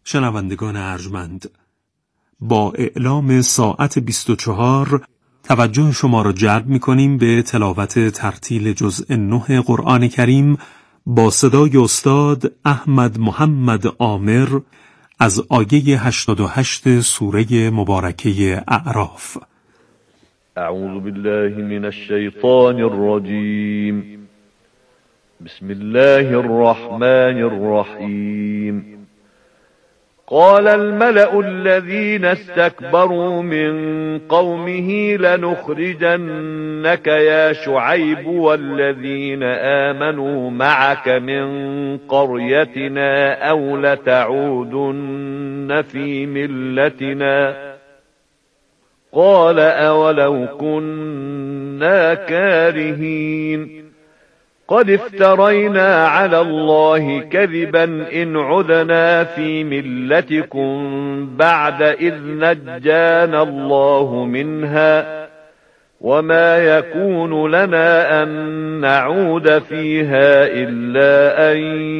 شنوندگان ارجمند، با اعلام ساعت 24 توجه شما را جلب می‌کنیم به تلاوت ترتیل جزء 9 قرآن کریم با صدای استاد احمد محمد عامر از آیه 88 سوره مبارکه اعراف. اعوذ بالله من الشیطان الرجیم. بسم الله الرحمن الرحیم. قال الملأ الذين استكبروا من قومه لنخرجنك يا شعيب والذين آمنوا معك من قريتنا أو لتعودن في ملتنا قال أولو كنا كارهين قد افترينا على الله كذبا إن عدنا في ملتكم بعد إذ نجانا الله منها وما يكون لنا أن نعود فيها إلا أن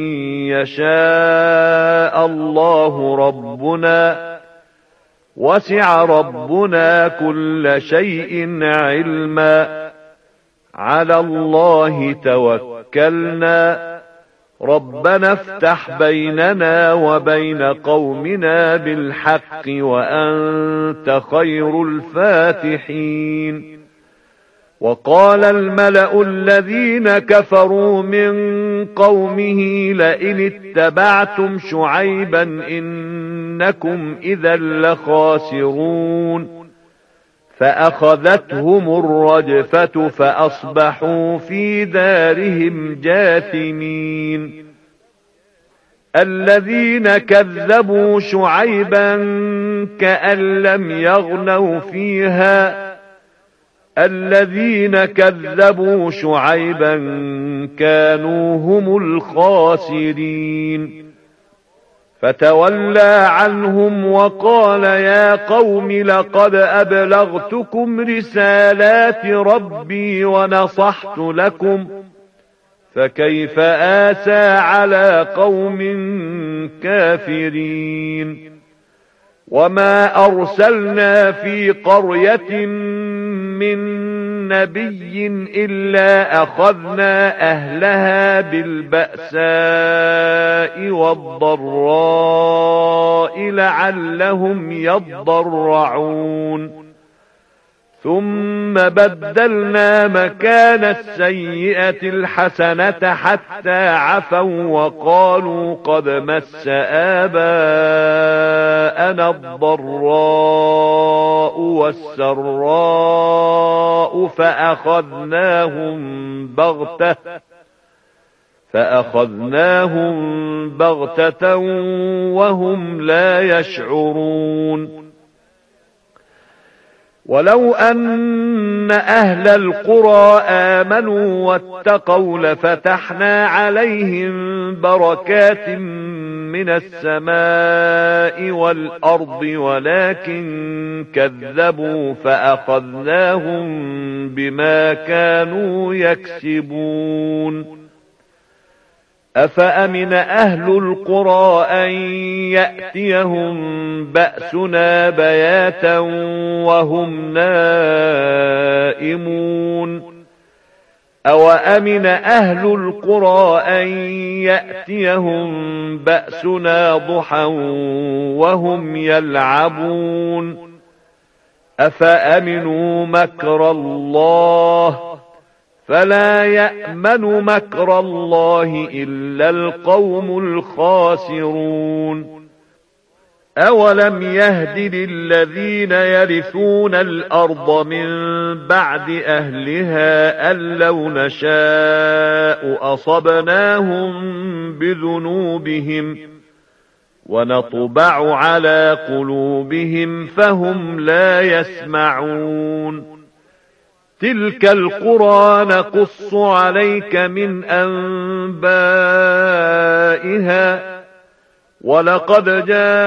يشاء الله ربنا وسع ربنا كل شيء علما على الله توكلنا ربنا افتح بيننا وبين قومنا بالحق وأنت خير الفاتحين. وقال الملأ الذين كفروا من قومه لئن اتبعتم شعيبا إنكم إذا لخاسرون فأخذتهم الرجفة فأصبحوا في دارهم جاثمين. الذين كذبوا شعيبا كأن لم يغنوا فيها الذين كذبوا شعيبا كانوا هم الخاسرين. فتولى عنهم وقال يا قوم لقد أبلغتكم رسالات ربي ونصحت لكم فكيف آسى على قوم كافرين. وما أرسلنا في قرية من نبي إلا أخذنا أهلها بالبأساء والضراء لعلهم يضرعون ثم بدلنا مكان السيئة الحسنة حتى عفوا وقالوا قد مس آباءنا الضراء والسراء فأخذناهم بغتة وهم لا يشعرون. ولو أن أهل القرى آمنوا واتقوا لفتحنا عليهم بركات من السماء والأرض ولكن كذبوا فأخذناهم بما كانوا يكسبون. أفأمن أهل القرى أن يأتيهم بأسنا بياتا وهم نائمون أوأمن أهل القرى أن يأتيهم بأسنا ضحى وهم يلعبون أفأمنوا مكر الله فلا يأمن مكر الله إلا القوم الخاسرون. أولم يهد للذين يرثون الأرض من بعد أهلها أن لو نشاء أصبناهم بذنوبهم ونطبع على قلوبهم فهم لا يسمعون. تلك القرى نقص عليك من أنبائها ولقد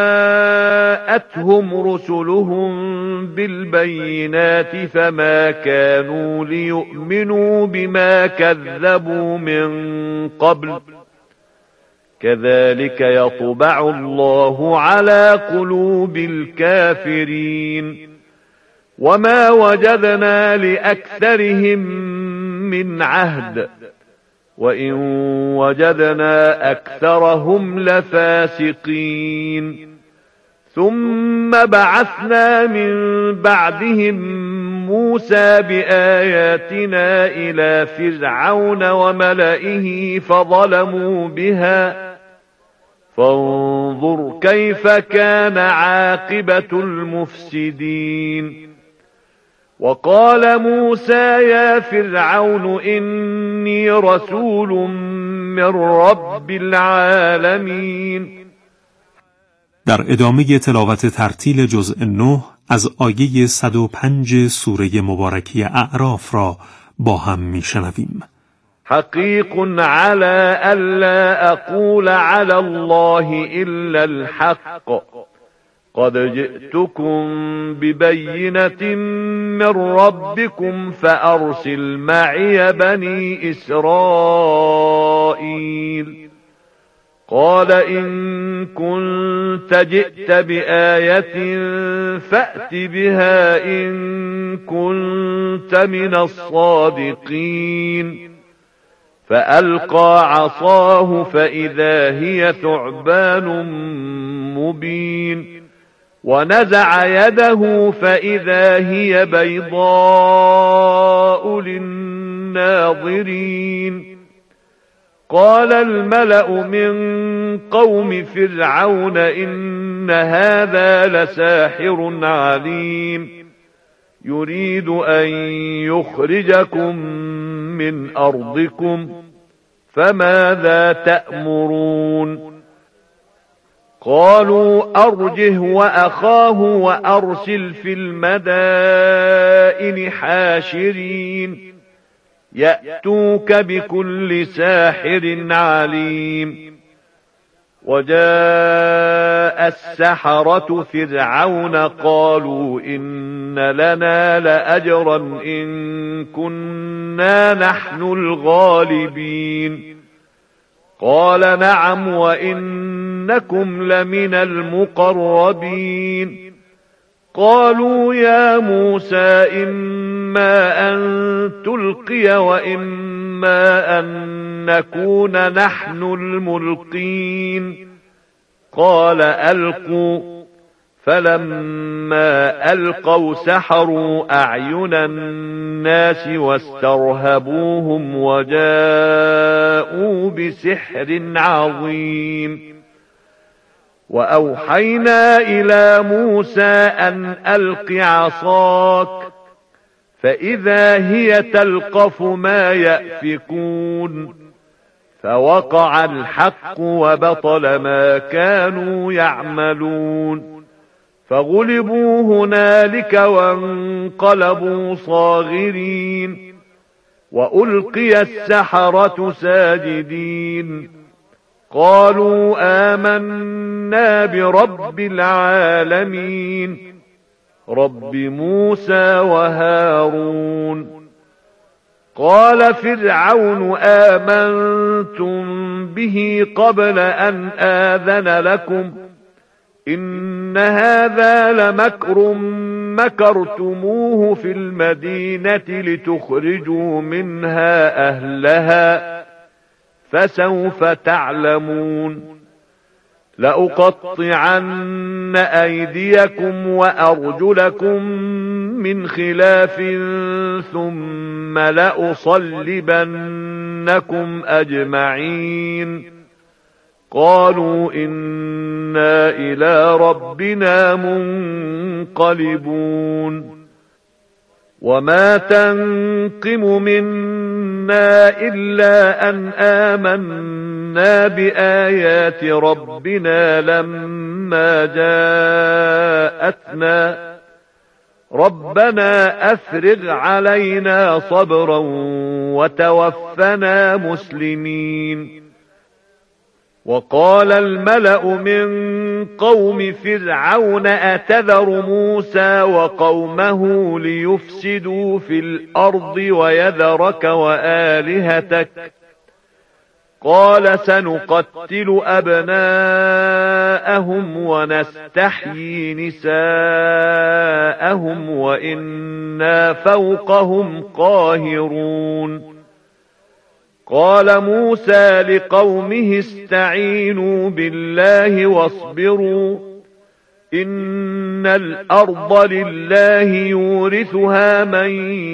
جاءتهم رسلهم بالبينات فما كانوا ليؤمنوا بما كذبوا من قبل كذلك يطبع الله على قلوب الكافرين وما وجدنا لأكثرهم من عهد وإن وجدنا أكثرهم لفاسقين ثم بعثنا من بعدهم موسى بآياتنا إلى فرعون وملئه فظلموا بها فانظر كيف كان عاقبة المفسدين وقال موسى يا فرعون إني رسول من رب العالمین. در ادامه تلاوت ترتیل جزء 9 از آیه 105 سوره مبارکه اعراف را با هم میشنویم. حقیق على الا اقول على الله الا الحق قد جئتكم ببينة من ربكم فأرسل معي بني إسرائيل قال إن كنت جئت بآية فأت بها إن كنت من الصادقين فألقى عصاه فإذا هي ثعبان مبين ونزع يده فإذا هي بيضاء للناظرين قال الملأ من قوم فرعون إن هذا لساحر عليم يريد أن يخرجكم من أرضكم فماذا تأمرون قالوا أرجه وأخاه وأرسل في المدائن حاشرين يأتوك بكل ساحر عليم وجاء السحرة فرعون قالوا إن لنا لأجرا إن كنا نحن الغالبين قال نعم وإنكم لمن المقربين قالوا يا موسى إما أن تلقي وإما أن نكون نحن الملقين قال ألقوا فلما ألقوا سحروا أعين الناس واسترهبوهم وجاءوا بسحر عظيم وأوحينا إلى موسى أن ألق عصاك فإذا هي تلقف ما يأفكون فوقع الحق وبطل ما كانوا يعملون فغلبوا هنالك وانقلبوا صاغرين وألقي السحرة ساجدين قالوا آمنا برب العالمين رب موسى وهارون قال فرعون آمنتم به قبل أن آذن لكم إن هذا لمكر مكرتموه في المدينة لتخرجوا منها أهلها فسوف تعلمون لأقطعن أيديكم وأرجلكم من خلاف ثم لأصلبنكم أجمعين قالوا إنا إلى ربنا منقلبون وما تنقم منا إلا أن آمنا بآيات ربنا لما جاءتنا ربنا أفرغ علينا صبرا وتوفنا مسلمين وقال الملأ من قوم فرعون أتذر موسى وقومه ليفسدوا في الأرض ويذرك وآلهتك قال سنقتل أبناءهم ونستحيي نساءهم وإنا فوقهم قاهرون قال موسى لقومه استعينوا بالله واصبروا إن الأرض لله يورثها من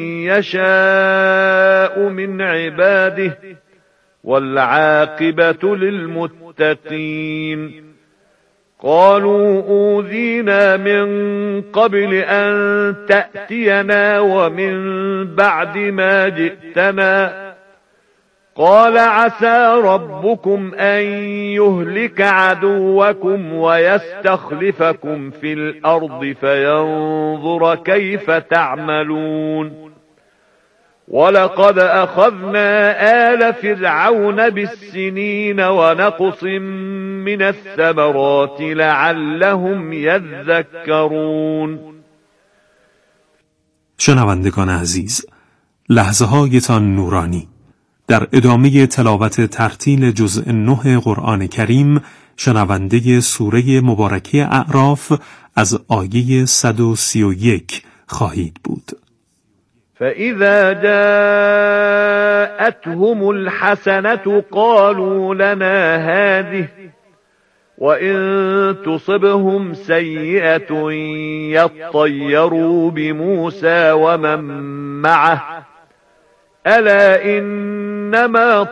يشاء من عباده والعاقبة للمتقين قالوا أوذينا من قبل أن تأتينا ومن بعد ما جئتنا قال عسى ربكم أن يهلك عدوكم ويستخلفكم في الأرض فينظر كيف تعملون ولقد أخذنا آل فرعون بالسنين ونقص من الثمرات لعلهم يذكرون. شنوندگان عزیز، لحظه هایتان نورانی. در ادامه تلاوت ترتیل جزء 9 قرآن کریم شنونده سوره مبارکه اعراف از آیه 131 خواهید بود. فإذا جاءتهم الحسنة قالوا لنا هذه وإن تصبهم سيئة يطيروا بموسى ومن معه ألا إنما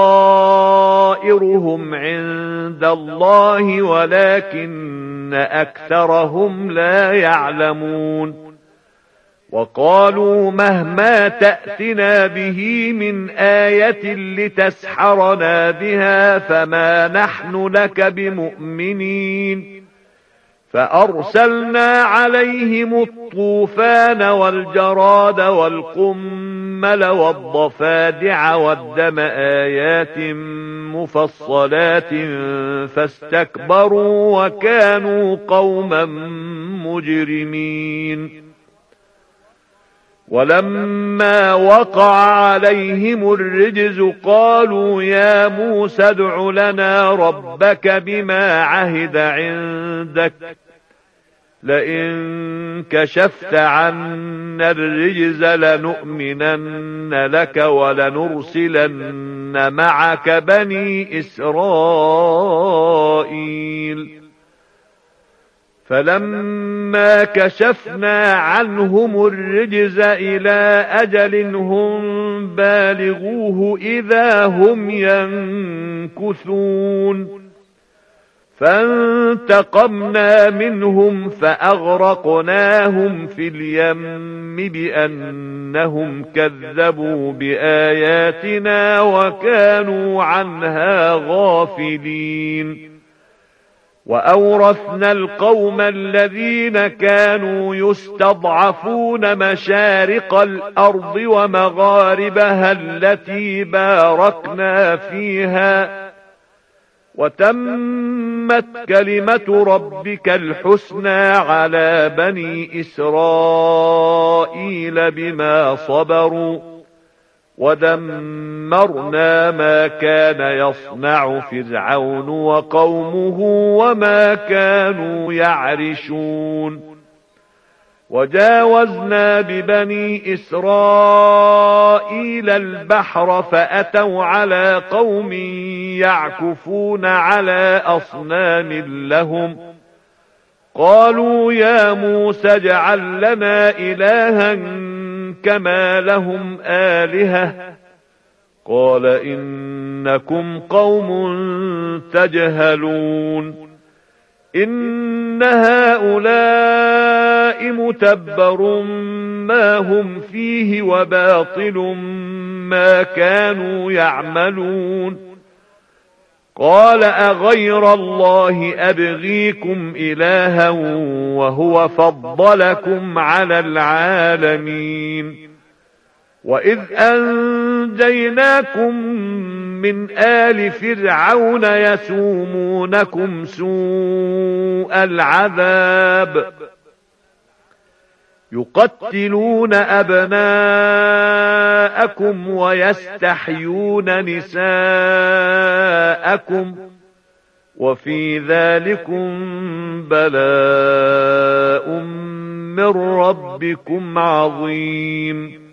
طائرهم عند الله ولكن أكثرهم لا يعلمون وقالوا مهما تأتنا به من آية لتسحرنا بها فما نحن لك بمؤمنين فأرسلنا عليهم الطوفان والجراد والقمل والضفادع والدم آيات مفصلات فاستكبروا وكانوا قوما مجرمين ولما وقع عليهم الرجز قالوا يا موسى ادع لنا ربك بما عهد عندك لئن كشفت عنا الرجز لنؤمنن لك ولنرسلن معك بني إسرائيل فلما كشفنا عنهم الرجز إلى أجل هم بالغوه إذا هم ينكثون فانتقمنا منهم فأغرقناهم في اليم بأنهم كذبوا بآياتنا وكانوا عنها غافلين وأورثنا القوم الذين كانوا يستضعفون مشارق الأرض ومغاربها التي باركنا فيها وتمت كلمة ربك الحسنى على بني إسرائيل بما صبروا ودمرنا ما كان يصنع فرعون وقومه وما كانوا يعرشون وجاوزنا ببني إسرائيل البحر فأتوا على قوم يعكفون على أصنام لهم قالوا يا موسى اجعل لنا إلها كما لهم آلهة قال إنكم قوم تجهلون إن هؤلاء متبر ما هم فيه وباطل ما كانوا يعملون قال أغير الله أبغيكم إلها وهو فضلكم على العالمين وإذ أنجيناكم من آل فرعون يسومونكم سوء العذاب يقتلون أبناءكم ويستحيون نساءكم وفي ذلكم بلاء من ربكم عظيم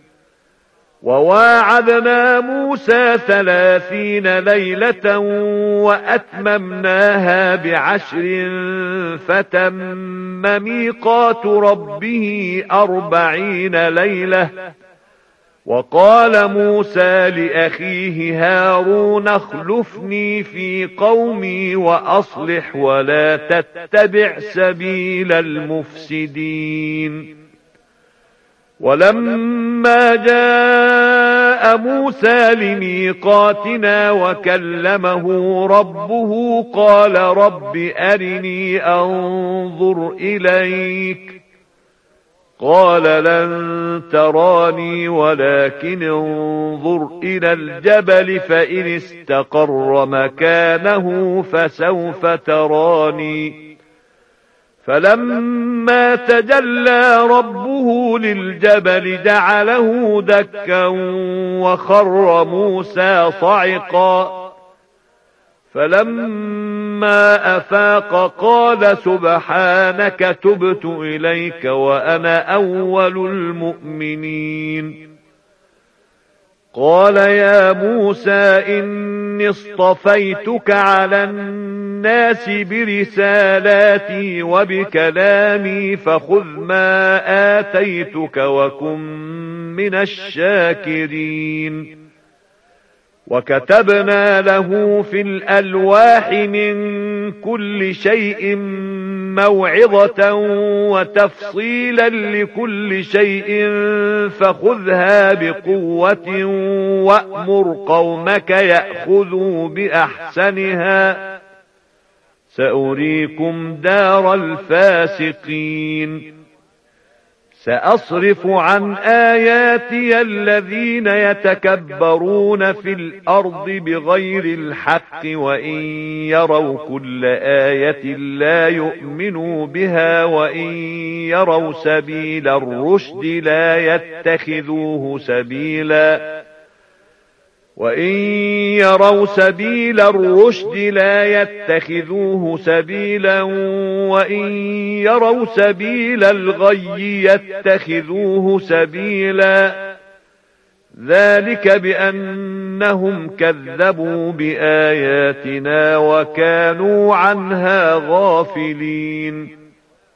وواعدنا موسى 30 ليلة وأتممناها ب10 فتم ميقات ربه 40 ليلة وقال موسى لأخيه هارون اخلفني في قومي وأصلح ولا تتبع سبيل المفسدين ولما جاء موسى لميقاتنا وكلمه ربه قال رب أرني أنظر إليك قال لن تراني ولكن انظر إلى الجبل فإن استقر مكانه فسوف تراني فلما تجلى ربه للجبل جعله دكا وخر موسى صعقا فلما أفاق قال سبحانك تبت إليك وأنا أول المؤمنين قال يا موسى إني اصطفيتك على الناس برسالاتي وبكلامي فخذ ما آتيتك وكن من الشاكرين وكتبنا له في الألواح من كل شيء موعظة وتفصيلا لكل شيء فخذها بقوة وأمر قومك يأخذوا بأحسنها سأريكم دار الفاسقين سأصرف عن آياتي الذين يتكبرون في الأرض بغير الحق وإن يروا كل آية لا يؤمنوا بها وإن يروا سبيل الرشد لا يتخذوه سبيلا وإن يروا سبيل الرشد لا يتخذوه سبيلا وإن يروا سبيل الغي يتخذوه سبيلا ذلك بأنهم كذبوا بآياتنا وكانوا عنها غافلين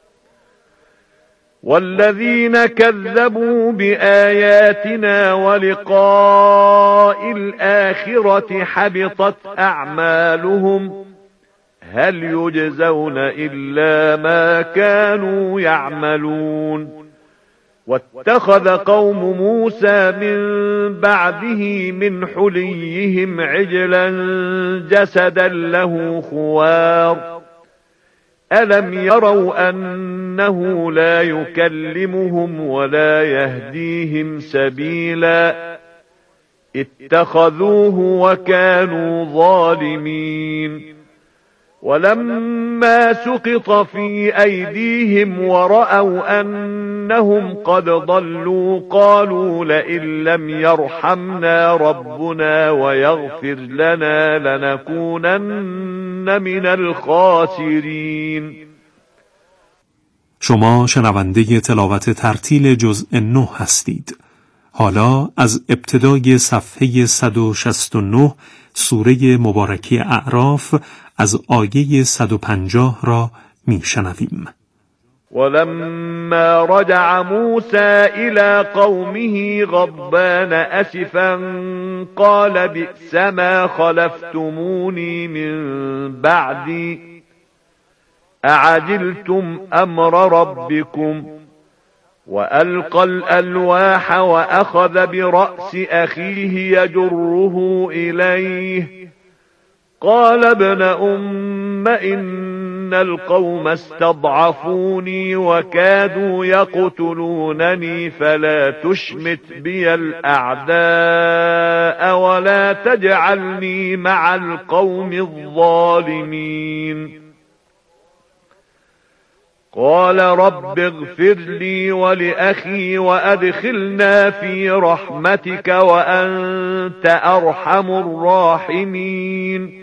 والذين كذبوا بآياتنا ولقاء الآخرة حبطت أعمالهم هل يجزون إلا ما كانوا يعملون واتخذ قوم موسى من بعده من حليهم عجلا جسدا له خوار ألم يروا أنه لا يكلمهم ولا يهديهم سبيلا اتخذوه وكانوا ظالمين ولما سقط في أيديهم ورأوا أنهم قد ضلوا قالوا لئن لم يرحمنا ربنا ويغفر لنا لنكونن من الخاسرين. شما شنونده تلاوت ترتیل جزء 9 هستید. حالا از ابتدای صفحه 169 سوره مبارکه اعراف از آیه 150 را میشنویم. ولما رجع موسى إلى قومه غضبان أسفا قال بئس ما خلفتموني من بعدي أعجلتم أمر ربكم وألقى الألواح وأخذ برأس أخيه يجره إليه قال ابن أم إن القوم استضعفوني وكادوا يقتلونني فلا تشمت بي الأعداء ولا تجعلني مع القوم الظالمين قال رب اغفر لي ولأخي وأدخلنا في رحمتك وأنت أرحم الراحمين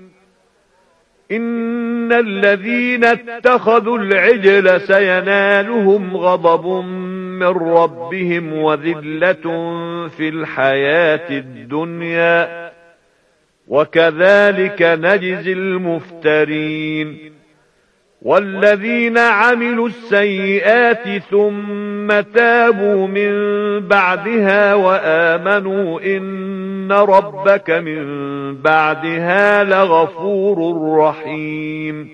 إن الذين اتخذوا العجل سينالهم غضب من ربهم وذلة في الحياة الدنيا وكذلك نجزي المفترين والذين عملوا السيئات ثم تابوا من بعدها وآمنوا إن ربك من بعدها لغفور رحيم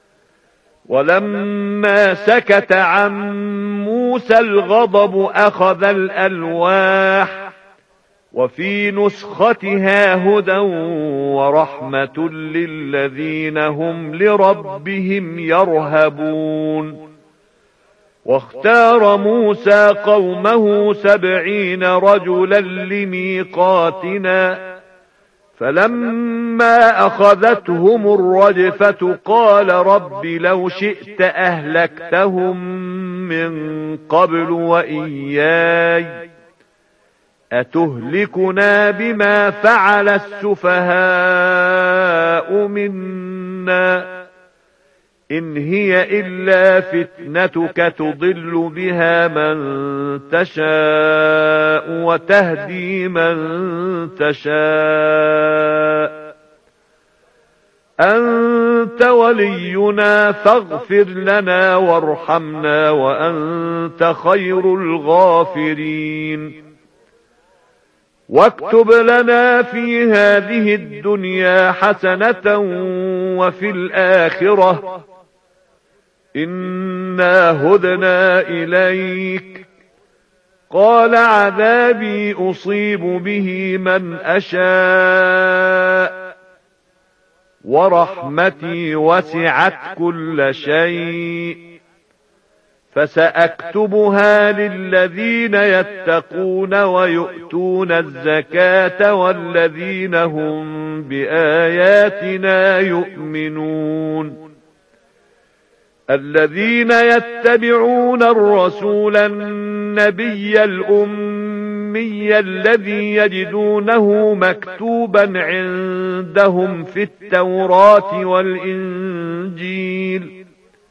ولما سكت عن موسى الغضب أخذ الألواح وفي نسختها هدى ورحمة للذين هم لربهم يرهبون واختار موسى قومه 70 رجلا لميقاتنا فلما أخذتهم الرجفة قال رب لو شئت أهلكتهم من قبل وإياي أتهلكنا بما فعل السفهاء منا إن هي إلا فتنتك تضل بها من تشاء وتهدي من تشاء أنت ولينا فاغفر لنا وارحمنا وأنت خير الغافرين واكتب لنا في هذه الدنيا حسنة وفي الآخرة إنا هدنا إليك قال عذابي أصيب به من أشاء ورحمتي وسعت كل شيء فسأكتبها للذين يتقون ويؤتون الزكاة والذين هم بآياتنا يؤمنون الذين يتبعون الرسول النبي الأمي الذي يجدونه مكتوبا عندهم في التوراة والإنجيل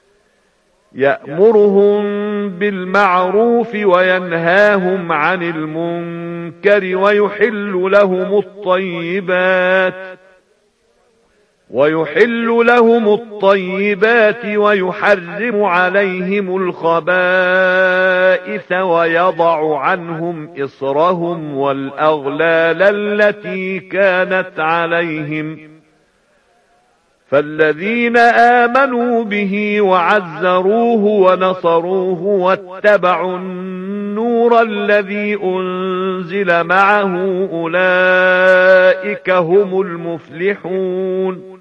يأمرهم بالمعروف وينهاهم عن المنكر ويحل لهم الطيبات ويحرم عليهم الخبائث ويضع عنهم إصرهم والأغلال التي كانت عليهم فالذين آمنوا به وعزروه ونصروه واتبعوا النور الذي أنزل معه أولئك هم المفلحون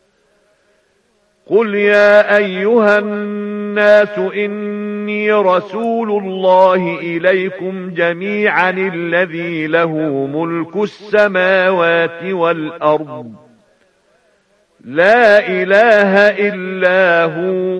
قل يا أيها الناس إني رسول الله إليكم جميعا الذي له ملك السماوات والأرض لا إله إلا هو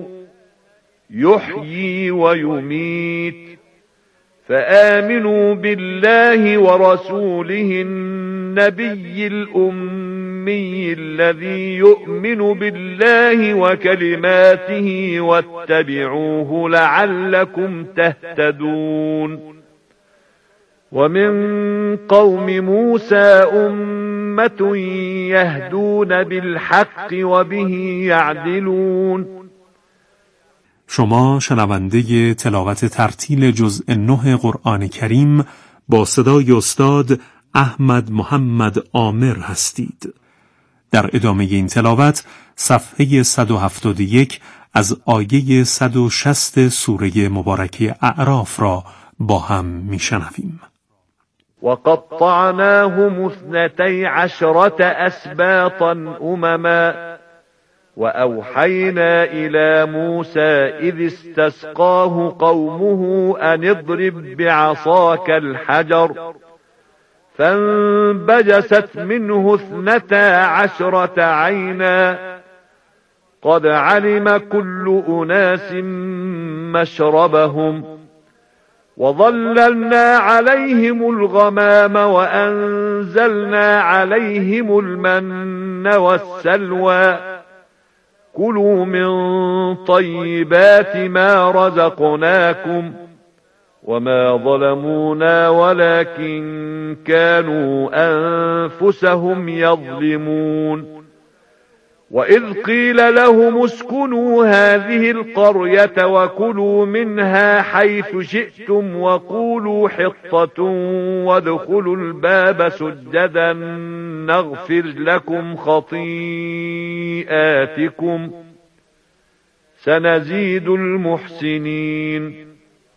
يحيي ويميت فآمنوا بالله ورسوله النبي الأمي الذي يؤمن بالله وكلماته واتبعوه لعلكم تهتدون ومن قوم موسى أمة يهدون بالحق وبه يعدلون. شما شنونده تلاوت ترتیل جزء 9 قرآن کریم با صدای استاد احمد محمد عامر هستید. در ادامه این تلاوت صفحه 171 از آیه 160 سوره مبارکه اعراف را با هم میشنویم. وقطعناهم 12 أسباطا أمما وأوحينا إلى موسى إذ استسقاه قومه أن اضرب بعصاك الحجر فانبجست منه 12 عينا قد علم كل أناس مشربهم وظللنا عليهم الغمام وأنزلنا عليهم المن والسلوى كلوا من طيبات ما رزقناكم وما ظلمونا ولكن كانوا أنفسهم يظلمون وإذ قيل لهم اسكنوا هذه القرية وكلوا منها حيث شئتم وقولوا حطة وادخلوا الباب سجدا نغفر لكم خطيئاتكم سنزيد المحسنين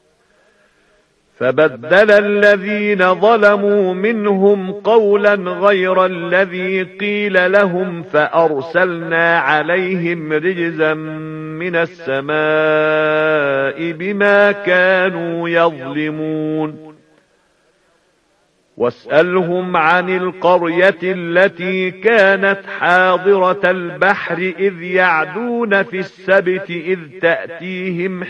فبدل الذين ظلموا منهم قولا غير الذي قيل لهم فأرسلنا عليهم رجزا من السماء بما كانوا يظلمون واسألهم عن القرية التي كانت حاضرة البحر إذ يعدون في السبت إذ تأتيهم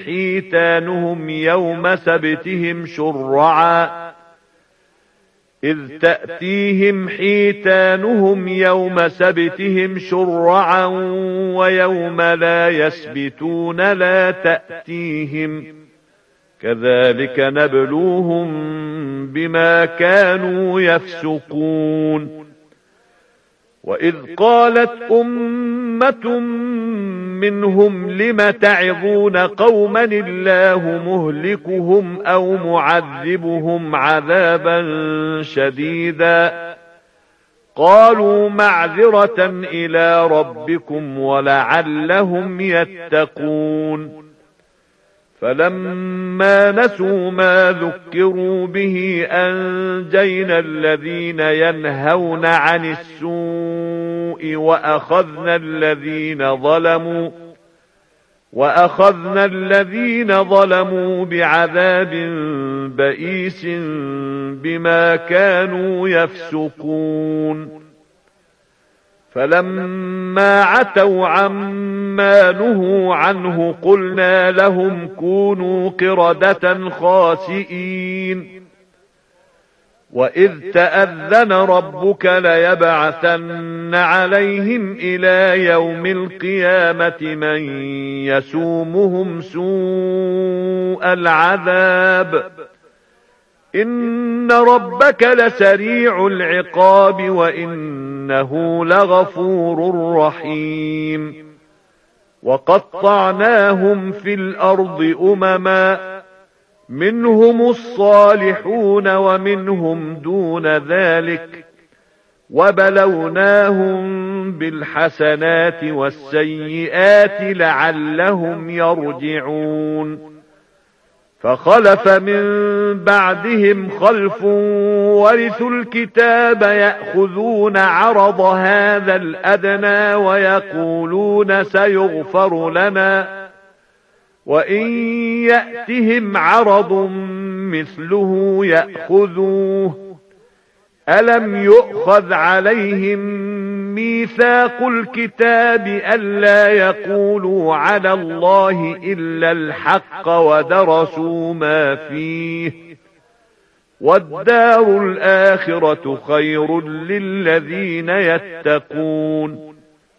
حيتانهم يوم سبتهم شرعا ويوم لا يسبتون لا تأتيهم كذلك نبلوهم بما كانوا يفسقون وإذ قالت أمة منهم لم تعظون قوما الله مهلكهم أو معذبهم عذابا شديدا قالوا معذرة إلى ربكم ولعلهم يتقون فلما نسوا ما ذكروا به أنجينا الذين ينهون عن السوء وأخذنا الذين ظلموا بعذاب بئيس بما كانوا يفسقون فلما عتوا عما نهوا عنه قلنا لهم كونوا قردة خاسئين وإذ تأذن ربك ليبعثن عليهم إلى يوم القيامة من يسومهم سوء العذاب إن ربك لسريع العقاب وإنه لغفور رحيم وقطعناهم في الأرض أمما منهم الصالحون ومنهم دون ذلك وبلوناهم بالحسنات والسيئات لعلهم يرجعون فخلف من بعدهم خلف ورثوا الكتاب يأخذون عرض هذا الأدنى ويقولون سيغفر لنا وإن يأتهم عرض مثله يأخذوه ألم يؤخذ عليهم ميثاق الكتاب ألا يقولوا على الله إلا الحق ودرسوا ما فيه والدار الآخرة خير للذين يتقون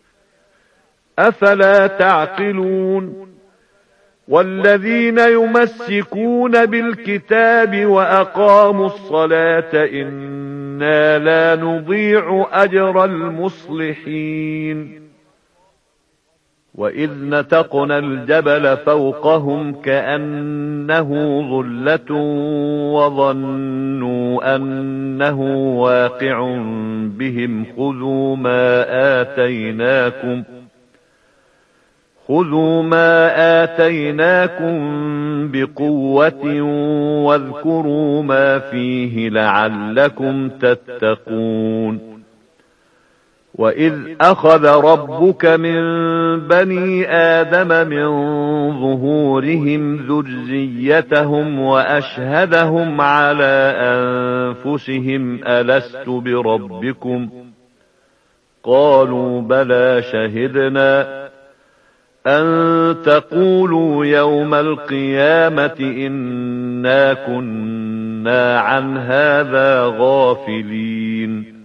أفلا تعقلون والذين يمسكون بالكتاب وأقاموا الصلاة إنا لا نضيع أجر المصلحين وإذ نتقنا الجبل فوقهم كأنه ظلة وظنوا أنه واقع بهم خذوا ما آتيناكم بقوة واذكروا ما فيه لعلكم تتقون وإذ أخذ ربك من بني آدم من ظهورهم ذريتهم وأشهدهم على أنفسهم ألست بربكم قالوا بلى شهدنا أن تقولوا يوم القيامة إنا كنا عن هذا غافلين